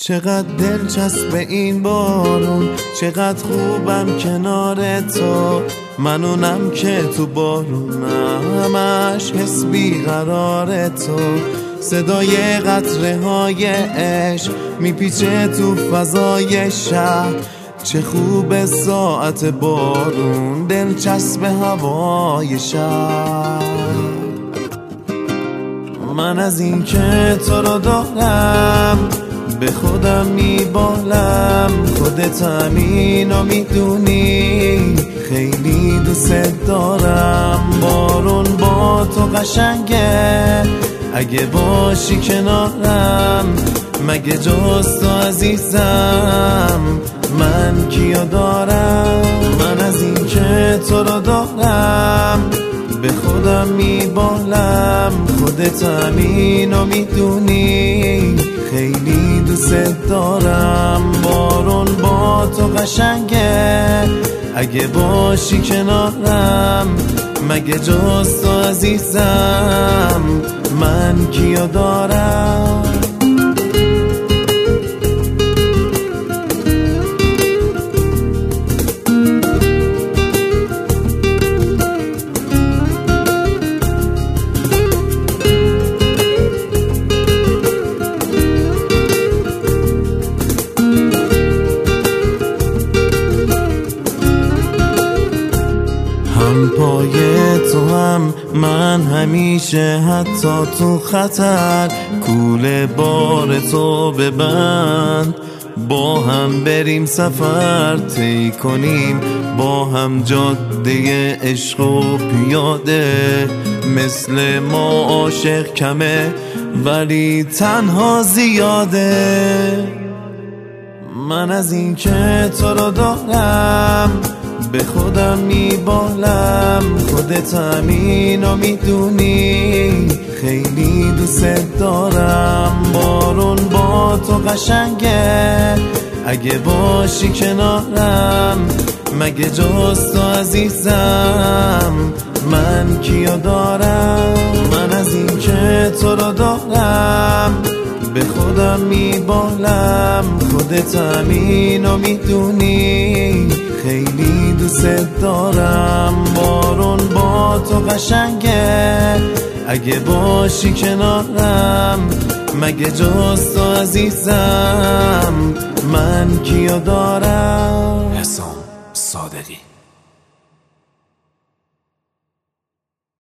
چقدر دلچسب این بارون، چقدر خوبم کنار تو. من اونم که تو بارونم، همش حس بیقرار تو. صدای قطره های عشق میپیچه تو فضای شهر. چه خوب ساعت بارون، دلچسب هوای شهر. من از این که تو رو دارم به خودم میبالم. خودت همینو میدونی، خیلی دوست دارم. بارون با تو قشنگه، اگه باشی کنارم. مگه جز تو عزیزم من کیو دارم؟ من از این که تو رو دارم به خودم میبالم. خودت همینو میدونی، خیلی دوست دارم. بارون با تو قشنگه، اگه باشی کنارم. مگه جز تو عزیزم من کیو دارم؟ هم پای تو هم من همیشه، حتی تو خطر. کوله بار تو ببند، با هم بریم سفر طی کنیم. با هم جاده عشق و پیاده. مثل ما عاشق کمه ولی تنها زیاده. من از این که تو رو دارم به خودم میبالم. خودت همینو میدونی، خیلی دوست دارم. بارون با تو قشنگه، اگه باشی کنارم. مگه جز تو عزیزم من کیو دارم؟ من از این که تو رو دارم به خودم میبالم. خودت همینو میدونی، خیلی دوست دارم. بارون با تو قشنگه، اگه باشی کنارم. مگه جز تو عزیزم من کیو دارم؟ حسام صادقی.